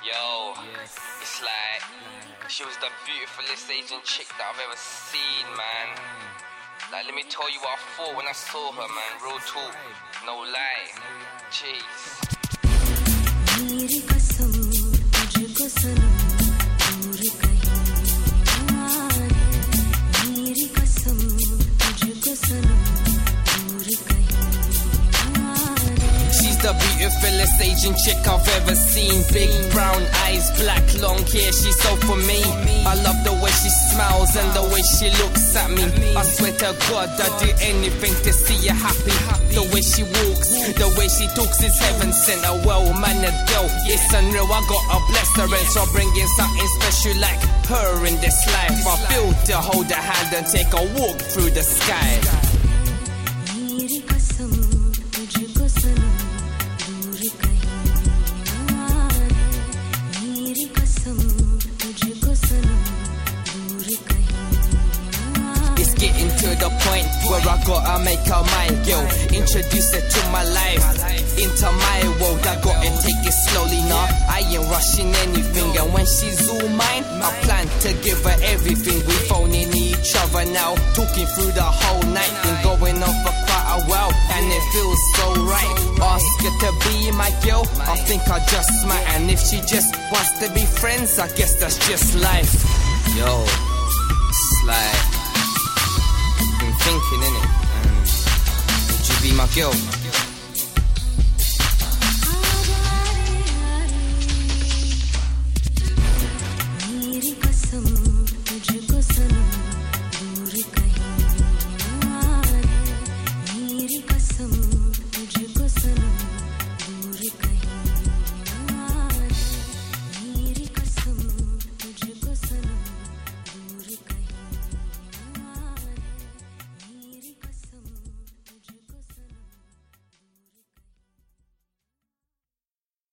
Yo, it's like, she was the beautifulest Asian chick that I've ever seen, man. Like, let me tell you what I thought when I saw her, man. Real talk, no lie. Jeez. The beautifulest Asian chick I've ever seen. Big brown eyes, black long hair, she's so for me. I love the way she smiles and the way she looks at me. I swear to God, I'd do anything to see you happy. The way she walks, the way she talks is heaven sent. A well-mannered girl, it's unreal. I gotta bless her and so bringing something special like her in this life. I feel to hold her hand and take a walk through the sky. Getting to the point where I gotta make her my girl. Introduce her to my life, into my world. I gotta take it slowly now. I ain't rushing anything, and when she's all mine, I plan to give her everything. We phoning each other now, talking through the whole night, been going on for quite a while, and it feels so right. Ask her to be my girl, I think I just might. And if she just wants to be friends, I guess that's just life. Yo, it's like thinking, innit? Would you be my girl?